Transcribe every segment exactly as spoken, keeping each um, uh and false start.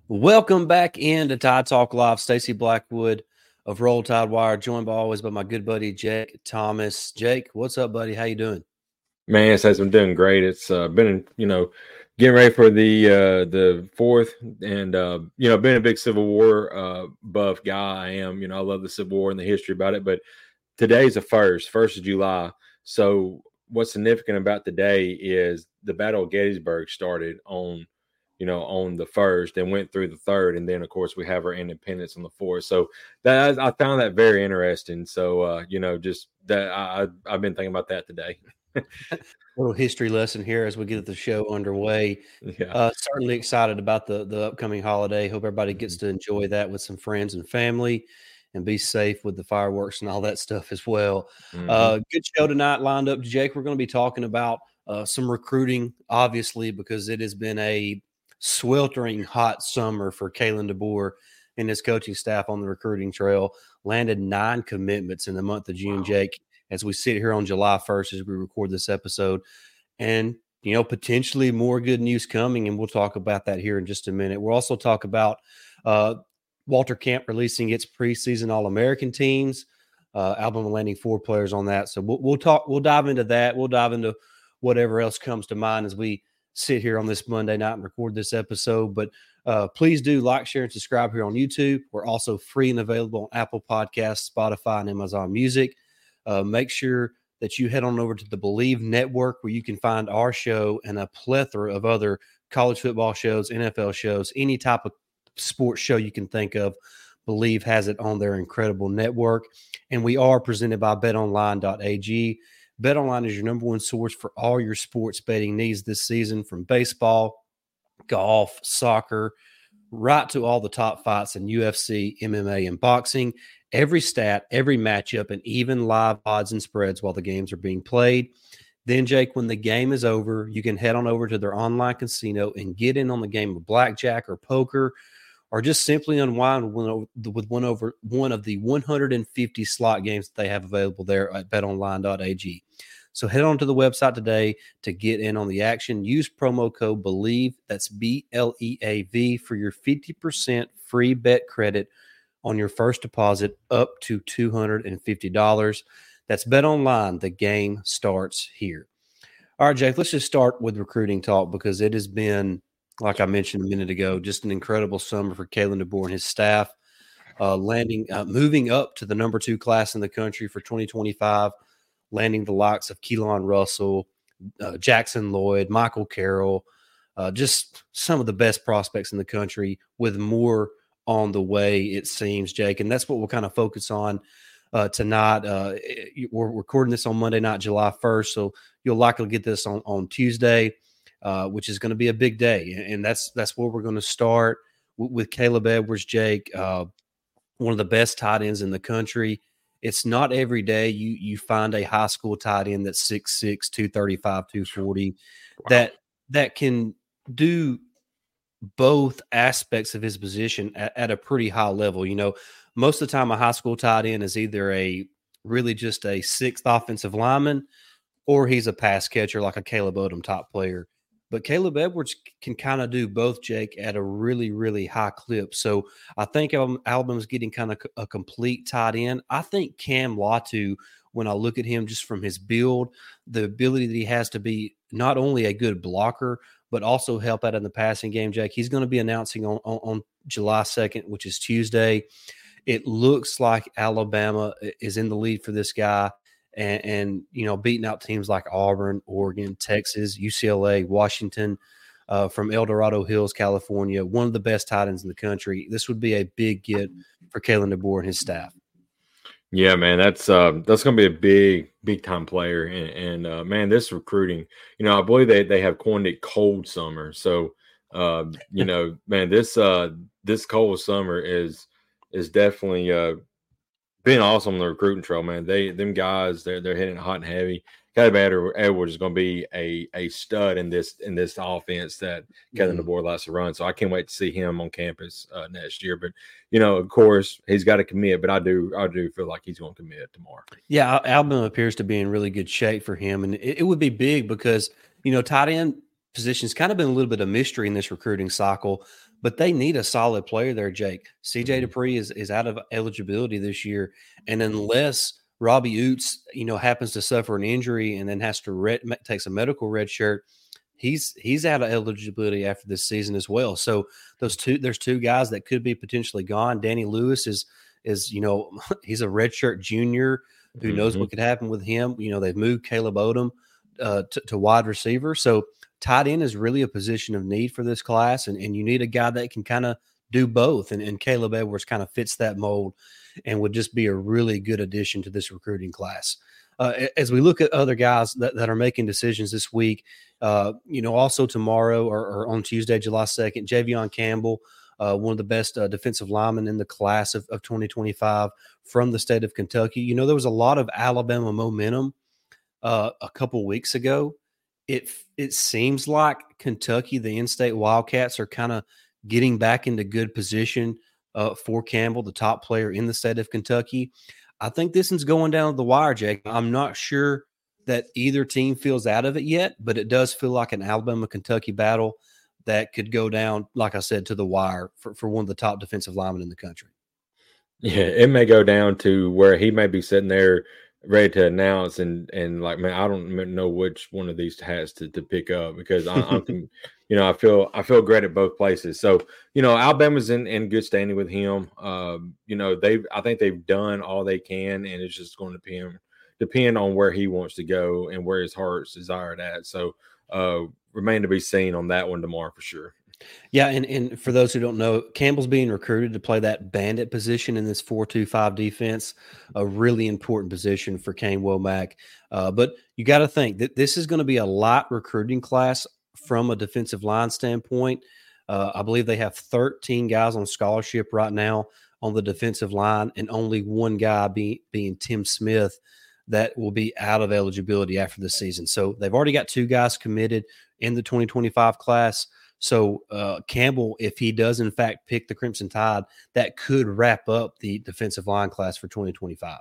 Welcome back into Tide Talk Live. Stacey Blackwood of Roll Tide Wire, joined by always by my good buddy Jake Thomas. Jake, what's up, buddy? How you doing? Man, it says I'm doing great. It's uh, been, you know, getting ready for the uh, the fourth, and uh, you know, being a big Civil War uh, buff guy, I am. You know, I love the Civil War and the history about it. But today's the first, first of July. So what's significant about today is the Battle of Gettysburg started on, you know, on the first and went through the third, and then of course we have our independence on the fourth. So that I found that very interesting. So uh, you know, just that I I've been thinking about that today. Little history lesson here as we get the show underway. Yeah. Uh, certainly excited about the the upcoming holiday. Hope everybody gets to enjoy that with some friends and family, and be safe with the fireworks and all that stuff as well. Mm-hmm. Uh, good show tonight lined up, Jake. We're going to be talking about uh, some recruiting, obviously, because it has been a sweltering hot summer for Kalen DeBoer and his coaching staff on the recruiting trail. Landed nine commitments in the month of June, wow. Jake, as we sit here on July first as we record this episode. And, you know, potentially more good news coming, and we'll talk about that here in just a minute. We'll also talk about uh, Walter Camp releasing its preseason All-American teams. Uh, Alabama landing four players on that. So we'll, we'll talk, we'll dive into that. We'll dive into whatever else comes to mind as we sit here on this Monday night and record this episode. But uh, please do like, share, and subscribe here on YouTube. We're also free and available on Apple Podcasts, Spotify, and Amazon Music. Uh, make sure that you head on over to the Believe Network, where you can find our show and a plethora of other college football shows, N F L shows, any type of sports show you can think of. Believe has it on their incredible network. And we are presented by bet online dot a g. BetOnline is your number one source for all your sports betting needs this season, from baseball, golf, soccer, right to all the top fights in U F C, M M A, and boxing. Every stat, every matchup, and even live odds and spreads while the games are being played. Then, Jake, when the game is over, you can head on over to their online casino and get in on the game of blackjack or poker, or just simply unwind with one over one of the one hundred fifty slot games that they have available there at bet online dot a g. So head on to the website today to get in on the action. Use promo code BELIEVE, that's B L E A V, for your fifty percent free bet credit on your first deposit up to two hundred fifty dollars. That's BetOnline. The game starts here. All right, Jake, let's just start with recruiting talk, because it has been, like I mentioned a minute ago, just an incredible summer for Kalen DeBoer and his staff, uh, landing, uh, moving up to the number two class in the country for twenty twenty-five, landing the likes of Keelan Russell, uh, Jackson Lloyd, Michael Carroll, uh, just some of the best prospects in the country, with more on the way, it seems, Jake. And that's what we'll kind of focus on uh, tonight. Uh, we're recording this on Monday night, July first, so you'll likely get this on, on Tuesday, uh, which is going to be a big day. And that's that's where we're going to start with, with Caleb Edwards, Jake, uh, one of the best tight ends in the country. It's not every day you you find a high school tight end that's six six, two thirty-five, two forty, wow. that that can do both aspects of his position at, at a pretty high level. You know, most of the time a high school tight end is either a really just a sixth offensive lineman, or he's a pass catcher like a Caleb Odom type player. But Caleb Edwards can kind of do both, Jake, at a really, really high clip. So I think Alabama's getting kind of a complete tight end. I think Cam Latu, when I look at him just from his build, the ability that he has to be not only a good blocker, but also help out in the passing game, Jake. He's going to be announcing on, on, on July second, which is Tuesday. It looks like Alabama is in the lead for this guy, and, and you know, beating out teams like Auburn, Oregon, Texas, U C L A, Washington, uh, from El Dorado Hills, California, one of the best tight ends in the country. This would be a big get for Kalen DeBoer and his staff. Yeah, man, that's uh, that's going to be a big, big time player. And, and uh, man, this recruiting, you know, I believe they, they have coined it cold summer. So, uh, you know, man, this uh, this cold summer is is definitely uh, been awesome on the recruiting trail, man. They them guys, they're they're hitting hot and heavy. Caleb Edwards is going to be a a stud in this in this offense that Kalen Mm-hmm. DeBoer likes to run. So I can't wait to see him on campus uh, next year. But you know, of course, he's got to commit. But I do I do feel like he's going to commit tomorrow. Yeah, Alabama appears to be in really good shape for him, and it, it would be big because, you know, tight end position's kind of been a little bit of mystery in this recruiting cycle. but they need a solid player there, Jake. C J Mhm. Dupree is, is out of eligibility this year. And unless Robbie Oots, you know, happens to suffer an injury and then has to red, takes a medical red shirt, he's he's out of eligibility after this season as well. So those two, there's two guys that could be potentially gone. Danny Lewis is is you know he's a redshirt junior. Who knows Mhm. what could happen with him? You know, they've moved Caleb Odom uh, to, to wide receiver, so tight end is really a position of need for this class, and, and you need a guy that can kind of do both. And, and Caleb Edwards kind of fits that mold and would just be a really good addition to this recruiting class. Uh, as we look at other guys that, that are making decisions this week, uh, you know, also tomorrow or, or on Tuesday, July second, Javion Campbell, uh, one of the best uh, defensive linemen in the class of, of twenty twenty-five from the state of Kentucky. You know, there was a lot of Alabama momentum uh, a couple weeks ago. It it seems like Kentucky, the in-state Wildcats, are kind of getting back into good position uh, for Campbell, the top player in the state of Kentucky. I think this one's going down the wire, Jake. I'm not sure that either team feels out of it yet, but it does feel like an Alabama-Kentucky battle that could go down, like I said, to the wire for, for one of the top defensive linemen in the country. Yeah, it may go down to where he may be sitting there ready to announce, and and like, man, I don't know which one of these has to, to pick up, because I, I'm, you know, I feel I feel great at both places. So, you know, Alabama's in, in good standing with him. Um, you know, they I think they've done all they can, and it's just going to depend depend on where he wants to go and where his heart's desired at. So, uh, remain to be seen on that one tomorrow for sure. Yeah, and, and for those who don't know, Campbell's being recruited to play that bandit position in this four two five defense, a really important position for Kane Womack. Uh, but you got to think that this is going to be a light recruiting class from a defensive line standpoint. Uh, I believe they have thirteen guys on scholarship right now on the defensive line, and only one guy be, being Tim Smith that will be out of eligibility after the season. So they've already got two guys committed in the twenty twenty-five class. So uh, Campbell, if he does in fact pick the Crimson Tide, that could wrap up the defensive line class for twenty twenty-five.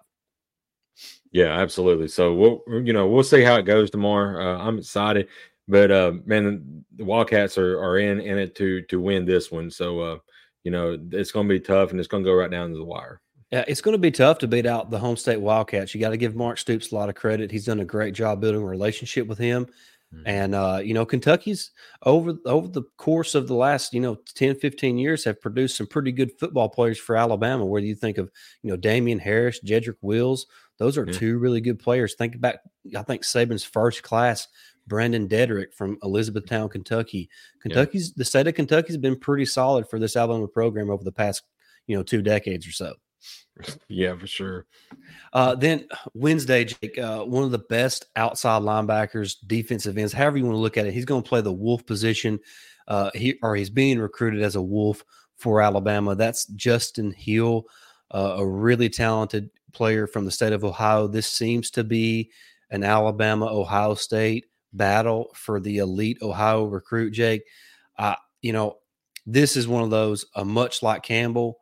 Yeah, absolutely. So we'll, you know, we'll see how it goes tomorrow. Uh, I'm excited, but uh, man, the Wildcats are are in in it to to win this one. So uh, you know, it's going to be tough, and it's going to go right down to the wire. Yeah, it's going to be tough to beat out the home state Wildcats. You got to give Mark Stoops a lot of credit. He's done a great job building a relationship with him. Mm-hmm. And, uh, you know, Kentucky's over over the course of the last, you know, ten, fifteen years have produced some pretty good football players for Alabama. Whether you think of, you know, Damian Harris, Jedrick Wills, those are yeah. two really good players. Think about, I think, Saban's first class, Brandon Dedrick from Elizabethtown, Kentucky. Kentucky's yeah. the state of Kentucky's been pretty solid for this Alabama program over the past, you know, two decades or so. Yeah, for sure. Uh, then Wednesday, Jake, uh, one of the best outside linebackers, defensive ends, however you want to look at it, he's going to play the wolf position. Uh, he or he's being recruited as a wolf for Alabama. That's Justin Hill, uh, a really talented player from the state of Ohio. This seems to be an Alabama-Ohio State battle for the elite Ohio recruit, Jake. Uh, you know, this is one of those, uh, much like Campbell,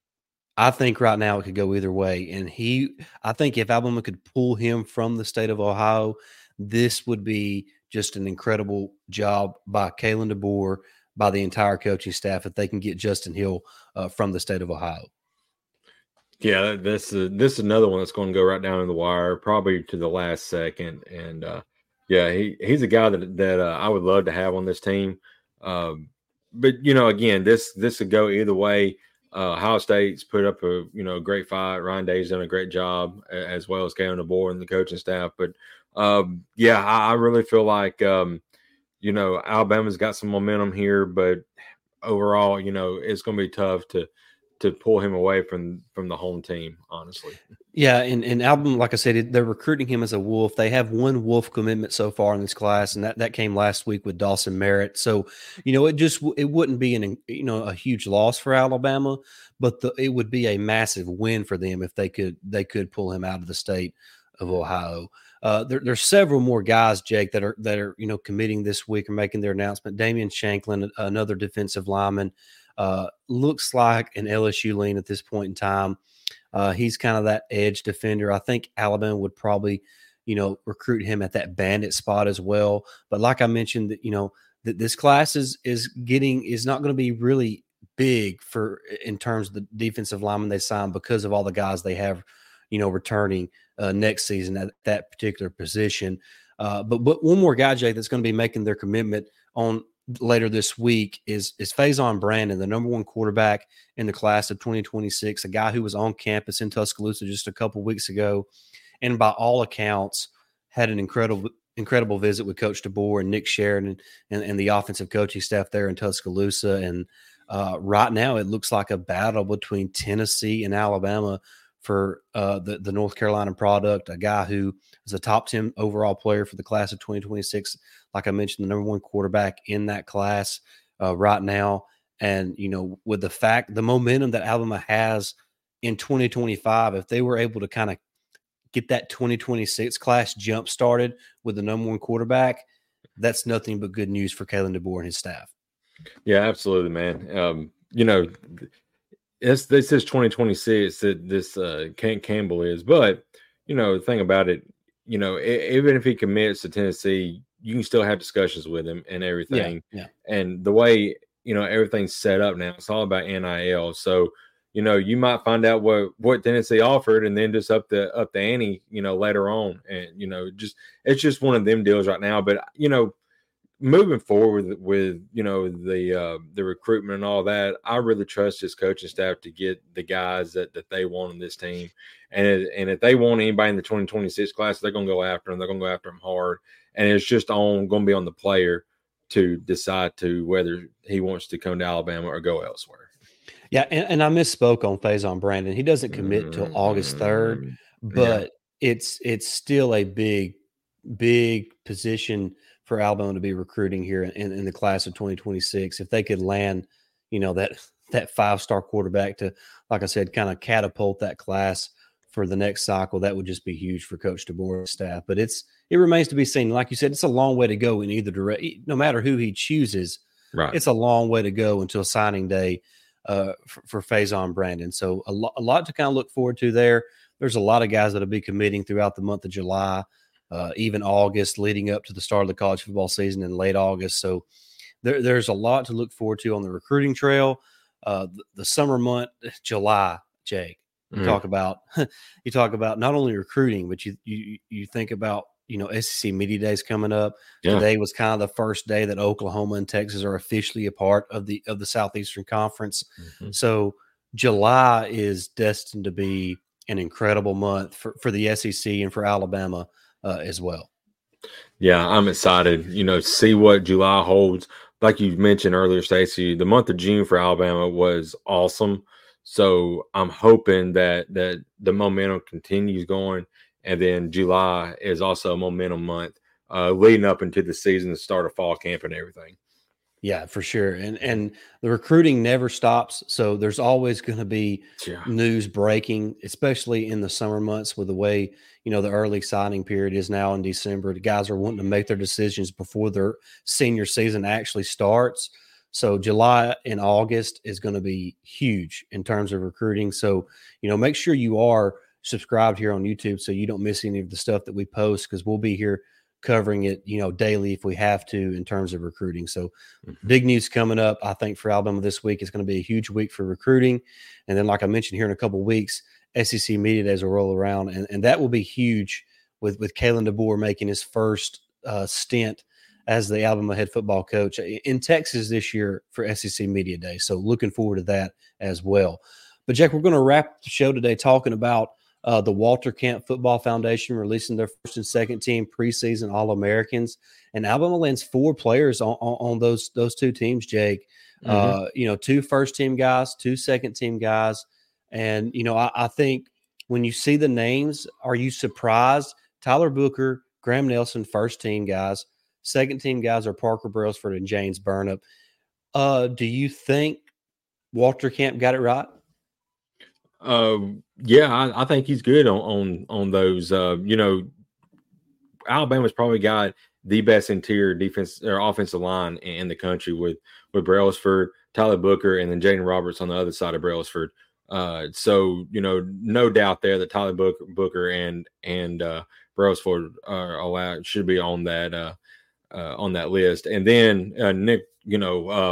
I think right now it could go either way. And he, I think if Alabama could pull him from the state of Ohio, this would be just an incredible job by Kalen DeBoer, by the entire coaching staff, if they can get Justin Hill uh, from the state of Ohio. Yeah, this is this is another one that's going to go right down in the wire, probably to the last second. And uh, yeah, he he's a guy that that uh, I would love to have on this team. Um, but you know, again, this this could go either way. Uh, Ohio State's put up a you know great fight. Ryan Day's done a great job, as well as Kalen DeBoer and the coaching staff. But um, yeah, I, I really feel like um, you know Alabama's got some momentum here, but overall, you know, it's going to be tough to to pull him away from from the home team, honestly. Yeah, and, and Alabama, like I said, they're recruiting him as a wolf. They have one wolf commitment so far in this class, and that, that came last week with Dawson Merritt. So, you know, it just it wouldn't be an you know a huge loss for Alabama, but the, it would be a massive win for them if they could they could pull him out of the state of Ohio. Uh, there, there's several more guys, Jake, that are that are you know committing this week or making their announcement. Damian Shanklin, another defensive lineman, uh, looks like an L S U lean at this point in time. Uh, he's kind of that edge defender. I think Alabama would probably, you know, recruit him at that bandit spot as well. But like I mentioned, that you know that this class is is getting is not going to be really big for in terms of the defensive linemen they signed because of all the guys they have, you know, returning uh, next season at that particular position. Uh, but but one more guy, Jay, that's going to be making their commitment on later this week is is Faison Brandon, the number one quarterback in the class of twenty twenty-six, a guy who was on campus in Tuscaloosa just a couple weeks ago, and by all accounts had an incredible incredible visit with Coach DeBoer and Nick Sheridan and, and the offensive coaching staff there in Tuscaloosa. And uh, right now it looks like a battle between Tennessee and Alabama for uh, the, the North Carolina product, a guy who is a top ten overall player for the class of twenty twenty-six. Like I mentioned, the number one quarterback in that class uh, right now. And, you know, with the fact, the momentum that Alabama has in twenty twenty-five, if they were able to kind of get that twenty twenty-six class jump started with the number one quarterback, that's nothing but good news for Kalen DeBoer and his staff. Yeah, absolutely, man. Um, you know, it's, this is twenty twenty-six that this uh, Kent Campbell is. But, you know, the thing about it, you know, it, even if he commits to Tennessee, you can still have discussions with him and everything. Yeah, yeah. And the way, you know, everything's set up now, it's all about N I L. So, you know, you might find out what, what Tennessee offered and then just up the up the ante, you know, later on. And, you know, just it's just one of them deals right now. But, you know, moving forward with, with you know, the uh, the recruitment and all that, I really trust his coaching staff to get the guys that, that they want on this team. And, it, and if they want anybody in the twenty twenty-six class, they're going to go after them. They're going to go after them hard. And it's just on going to be on the player to decide to whether he wants to come to Alabama or go elsewhere. Yeah, and, and I misspoke on Faison Brandon. He doesn't commit until mm-hmm. August third, but yeah. it's it's still a big, big position for Alabama to be recruiting here in, in the class of twenty twenty-six. If they could land, you know, that that five-star quarterback to, like I said, kind of catapult that class for the next cycle, that would just be huge for Coach DeBoer's staff. But it's it remains to be seen. Like you said, it's a long way to go in either direction. No matter who he chooses, right. It's a long way to go until signing day uh, for, for Faison Brandon. So a, lo- a lot to kind of look forward to there. There's a lot of guys that will be committing throughout the month of July, uh, even August, leading up to the start of the college football season in late August. So there, there's a lot to look forward to on the recruiting trail. Uh, the, the summer month, July, Jake. You mm-hmm. talk about you talk about not only recruiting, but you you you think about, you know, S E C Media Days coming up. Yeah. Today was kind of the first day that Oklahoma and Texas are officially a part of the of the Southeastern Conference. Mm-hmm. So July is destined to be an incredible month for, for the S E C and for Alabama uh, as well. Yeah, I'm excited, you know, to see what July holds. Like you mentioned earlier, Stacey, the month of June for Alabama was awesome. So I'm hoping that that the momentum continues going. And then July is also a momentum month uh, leading up into the season, the start of fall camp and everything. Yeah, for sure. And and the recruiting never stops. So there's always going to be yeah. news breaking, especially in the summer months with the way, you know, the early signing period is now in December. The guys are wanting to make their decisions before their senior season actually starts. So July and August is going to be huge in terms of recruiting. So, you know, make sure you are subscribed here on YouTube so you don't miss any of the stuff that we post, because we'll be here covering it, you know, daily if we have to in terms of recruiting. So mm-hmm. big news coming up, I think, for Alabama this week. It's going to be a huge week for recruiting. And then, like I mentioned, here in a couple of weeks, S E C Media Days will roll around, and, and that will be huge with, with Kalen DeBoer making his first uh, stint as the Alabama head football coach in Texas this year for S E C Media Day. So looking forward to that as well. But, Jack, we're going to wrap the show today talking about Uh, the Walter Camp Football Foundation releasing their first and second team preseason All-Americans, and Alabama lands four players on, on, on those those two teams, Jake. Mm-hmm. Uh, you know, two first-team guys, two second-team guys. And, you know, I, I think when you see the names, are you surprised? Tyler Booker, Graham Nelson, first-team guys. Second-team guys are Parker Brailsford and James Burnip. Uh, do you think Walter Camp got it right? Uh, yeah, I, I think he's good on on on those. Uh, you know, Alabama's probably got the best interior defense or offensive line in the country with with Brailsford, Tyler Booker, and then Jaden Roberts on the other side of Brailsford. Uh, so you know, no doubt there that Tyler Booker, Booker and and uh, Brailsford are allowed should be on that uh, uh, on that list. And then uh, Nick, you know, um,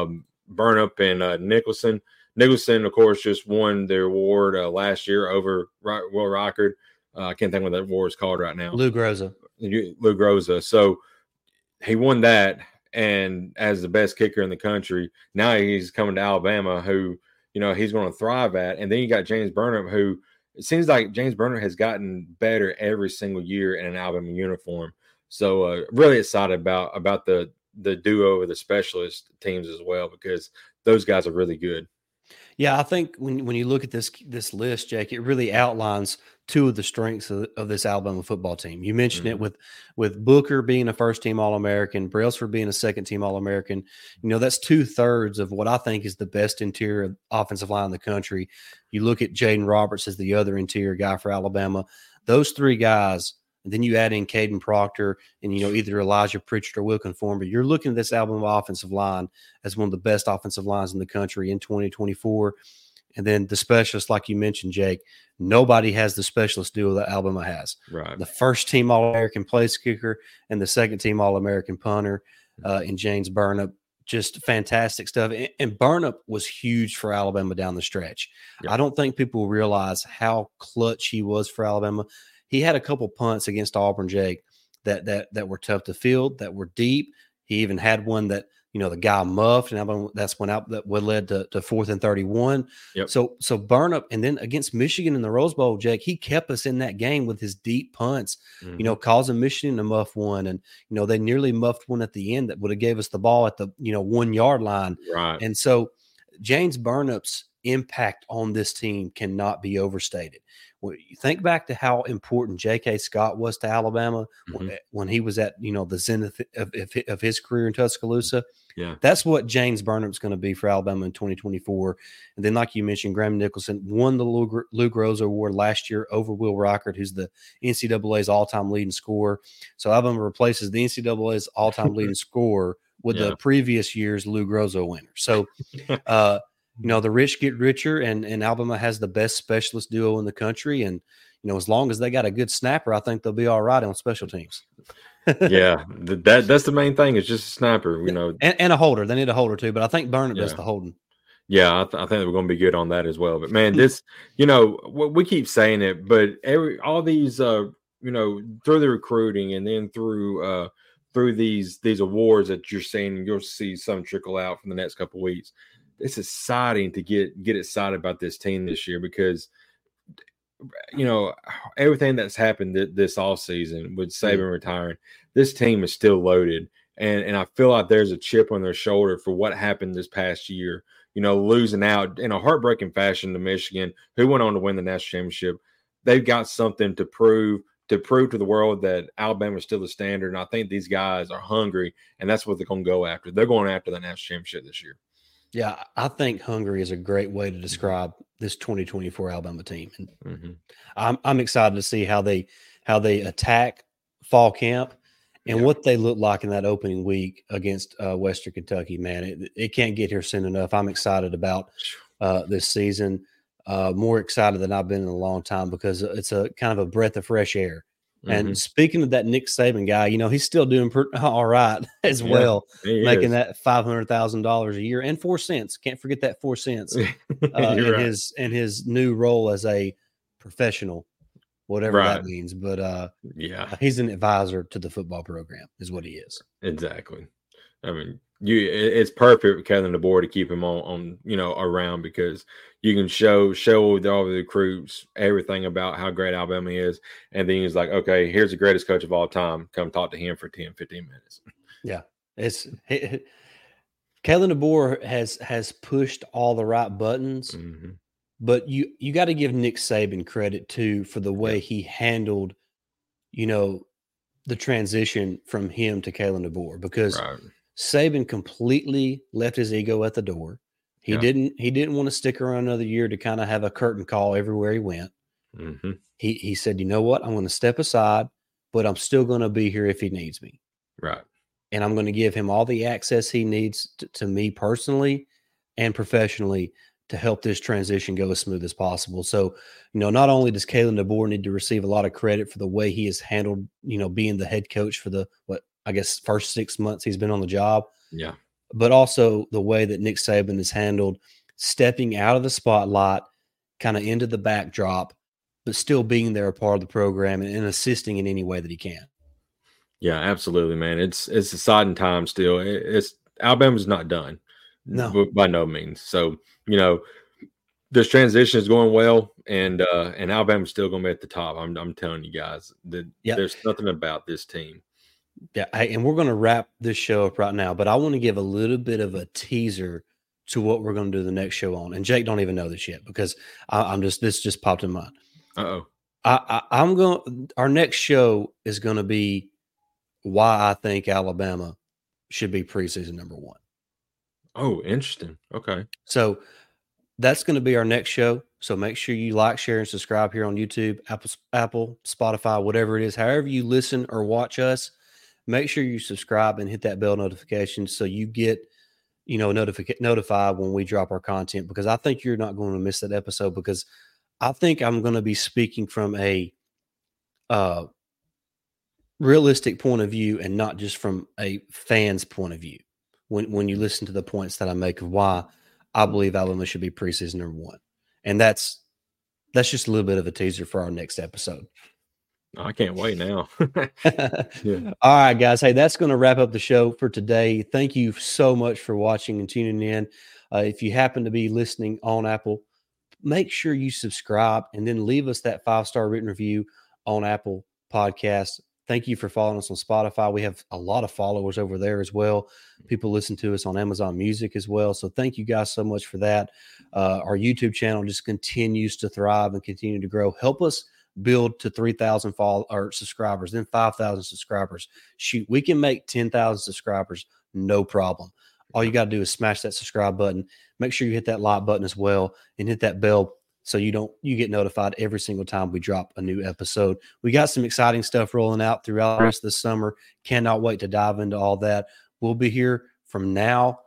Burnip and uh, Nicholson. Nicholson, of course, just won the award uh, last year over Will Rockard. Uh, I can't think what that award is called right now. Lou Groza. Lou Groza. So he won that, and as the best kicker in the country, now he's coming to Alabama, who, you know, he's going to thrive at. And then you got James Burnip, who it seems like James Burnip has gotten better every single year in an Alabama uniform. So uh, really excited about about the the duo of the specialist teams as well, because those guys are really good. Yeah, I think when when you look at this this list, Jake, it really outlines two of the strengths of, of this Alabama football team. You mentioned mm-hmm. it with with Booker being a first team All American, Brailsford being a second team All American. You know, that's two thirds of what I think is the best interior offensive line in the country. You look at Jaden Roberts as the other interior guy for Alabama. Those three guys. And then you add in Caden Proctor and, you know, either Elijah Pritchard or Will Conform, but you're looking at this Alabama offensive line as one of the best offensive lines in the country in twenty twenty-four. And then the specialists, like you mentioned, Jake, nobody has the specialist duo that Alabama has. Right. The first team All-American place kicker and the second team All-American punter uh, in James Burnip. Just fantastic stuff. And, and Burnip was huge for Alabama down the stretch. Yep. I don't think people realize how clutch he was for Alabama. He had a couple punts against Auburn, Jake, that that that were tough to field, that were deep. He even had one that, you know, the guy muffed, and that's one out that would led to, to fourth and thirty-one. Yep. So so Burnip, and then against Michigan in the Rose Bowl, Jake, he kept us in that game with his deep punts, mm-hmm. you know, causing Michigan to muff one, and you know they nearly muffed one at the end that would have gave us the ball at the you know one yard line. Right. And so James Burnip's impact on this team cannot be overstated. When you think back to how important J K. Scott was to Alabama mm-hmm. when, when he was at, you know, the zenith of, of, of his career in Tuscaloosa. Yeah. That's what James Burnip's going to be for Alabama in twenty twenty-four. And then, like you mentioned, Graham Nicholson won the Lou, Lou Groza Award last year over Will Rockard, who's the N C double A's all-time leading scorer. So Alabama replaces the N C double A's all-time leading scorer with yeah. the previous year's Lou Groza winner. So, uh, you know, the rich get richer, and, and Alabama has the best specialist duo in the country. And, you know, as long as they got a good snapper, I think they'll be all right on special teams. yeah, that that's the main thing. It's just a snapper, you know. And, and a holder. They need a holder, too. But I think Burnip yeah. does the holding. Yeah, I, th- I think we're going to be good on that as well. But, man, this, you know, we keep saying it, but every all these, uh, you know, through the recruiting and then through uh, through these these awards that you're seeing, you'll see some trickle out from the next couple of weeks. It's exciting to get get excited about this team this year because, you know, everything that's happened th- this offseason with Saban mm-hmm. retiring, this team is still loaded. And and I feel like there's a chip on their shoulder for what happened this past year, you know, losing out in a heartbreaking fashion to Michigan, who went on to win the national championship. They've got something to prove, to prove to the world that Alabama is still the standard. And I think these guys are hungry, and that's what they're going to go after. They're going after the national championship this year. Yeah, I think hungry is a great way to describe this twenty twenty-four Alabama team. And mm-hmm. I'm I'm excited to see how they how they attack fall camp and yeah. what they look like in that opening week against uh, Western Kentucky. Man, it, it can't get here soon enough. I'm excited about uh, this season. Uh, more excited than I've been in a long time because it's a kind of a breath of fresh air. Mm-hmm. And speaking of that Nick Saban guy, you know, he's still doing pretty, all right as yeah, well, making that five hundred thousand dollars a year and four cents. Can't forget that four cents uh, in right. his in his new role as a professional, whatever right. that means. But uh, yeah, he's an advisor to the football program is what he is. Exactly. I mean, you it's perfect with Kalen DeBoer to keep him on, on, you know, around because you can show show all the recruits everything about how great Alabama is. And then he's like, okay, here's the greatest coach of all time. Come talk to him for ten, fifteen minutes. Yeah. It's it, Kalen DeBoer has has pushed all the right buttons, mm-hmm. but you you got to give Nick Saban credit too for the way yeah. he handled, you know, the transition from him to Kalen DeBoer because right. Saban completely left his ego at the door. He yeah. didn't he didn't want to stick around another year to kind of have a curtain call everywhere he went. Mm-hmm. He he said, you know what? I'm going to step aside, but I'm still going to be here if he needs me. Right. And I'm going to give him all the access he needs to, to me personally and professionally to help this transition go as smooth as possible. So, you know, not only does Kalen DeBoer need to receive a lot of credit for the way he has handled, you know, being the head coach for the, what, I guess, first six months he's been on the job. Yeah. but also the way that Nick Saban has handled stepping out of the spotlight, kind of into the backdrop, but still being there a part of the program and, and assisting in any way that he can. Yeah, absolutely, man. It's it's exciting time still. It, it's Alabama's not done, no, by no means. So you know, this transition is going well, and uh, and Alabama's still going to be at the top. I'm I'm telling you guys that yep. There's nothing about this team. Yeah, and we're going to wrap this show up right now, but I want to give a little bit of a teaser to what we're going to do the next show on. And Jake don't even know this yet because I, I'm just this just popped in mind. Uh oh. I, I I'm going. Our next show is going to be why I think Alabama should be preseason number one. Oh, interesting. Okay. So that's going to be our next show. So make sure you like, share, and subscribe here on YouTube, Apple, Apple, Spotify, whatever it is. However you listen or watch us, make sure you subscribe and hit that bell notification so you get, you know, notifi- notified when we drop our content, because I think you're not going to miss that episode, because I think I'm going to be speaking from a uh, realistic point of view and not just from a fan's point of view when, when you listen to the points that I make of why I believe Alabama should be preseason number one. And that's that's just a little bit of a teaser for our next episode. I can't wait now. Yeah. All right, guys. Hey, that's going to wrap up the show for today. Thank you so much for watching and tuning in. Uh, if you happen to be listening on Apple, make sure you subscribe and then leave us that five-star written review on Apple Podcasts. Thank you for following us on Spotify. We have a lot of followers over there as well. People listen to us on Amazon Music as well. So thank you guys so much for that. Uh, our YouTube channel just continues to thrive and continue to grow. Help us build to three thousand follow or subscribers, then five thousand subscribers. Shoot, we can make ten thousand subscribers, no problem. All you got to do is smash that subscribe button. Make sure you hit that like button as well and hit that bell so you don't you get notified every single time we drop a new episode. We got some exciting stuff rolling out throughout the rest of the summer. Cannot wait to dive into all that. We'll be here from now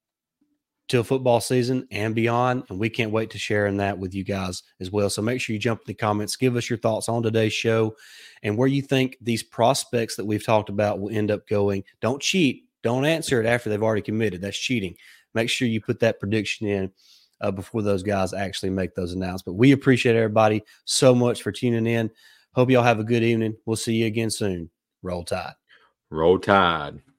till football season and beyond, and we can't wait to sharing that with you guys as well. So make sure you jump in the comments, give us your thoughts on today's show and where you think these prospects that we've talked about will end up going. Don't cheat. Don't answer it after they've already committed. That's cheating. Make sure you put that prediction in uh, before those guys actually make those announcements. We appreciate everybody so much for tuning in. Hope y'all have a good evening. We'll see you again soon. Roll Tide. Roll Tide.